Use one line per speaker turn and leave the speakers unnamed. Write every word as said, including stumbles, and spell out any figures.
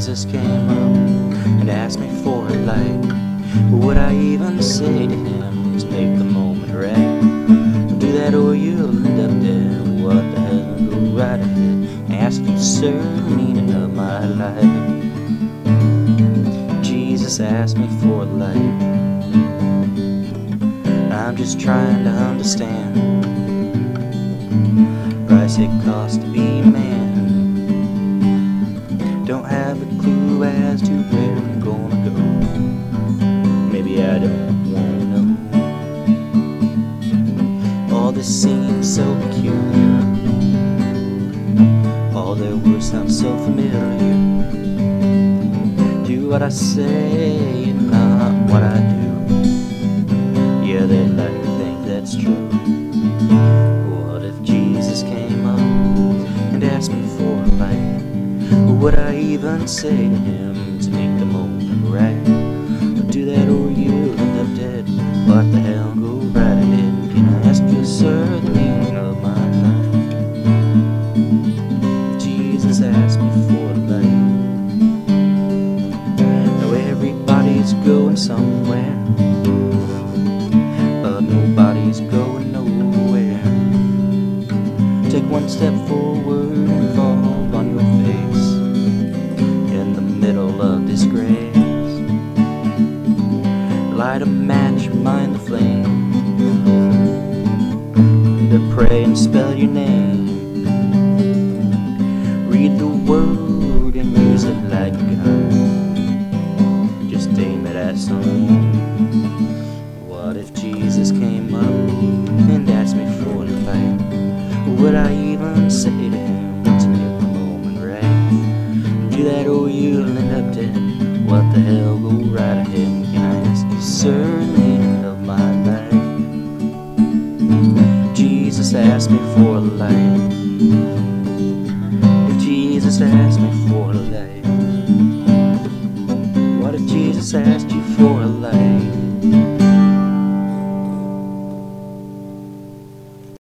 Jesus came up and asked me for a light, what would I even say to him to make the moment right? Do that or you'll end up dead. What the hell, go right ahead. Ask you, sir, the meaning of my life. Jesus asked me for a light. I'm just trying to understand price it costs to be a man. Don't have a clue as to where I'm gonna go. Maybe I don't wanna know. All this seems so peculiar. All their words sound so familiar. Do what I say and not what I do. Yeah, they like to think that's true. What if Jesus came up and asked me for a light? What would I even say to him to make the moment right? Do that or you'll end up dead. What the hell, go right ahead. Can I ask you, sir, the meaning of my life? Jesus asked me for a light. Now everybody's going somewhere, but nobody's going nowhere. Take one step forward and fall on your face in the middle of disgrace. Light a match, mind the flame, to pray and spell your name. Read the word and use it like a gun. Just aim it at someone. What if Jesus came up and asked me for a light? What would I even say to him to make the moment right? Do that or you'll end up dead. What the hell, go right ahead. Can I ask you, sir, the meaning of my life? Jesus asked me for a light. If Jesus asked me for a light, what if Jesus asked you for a light?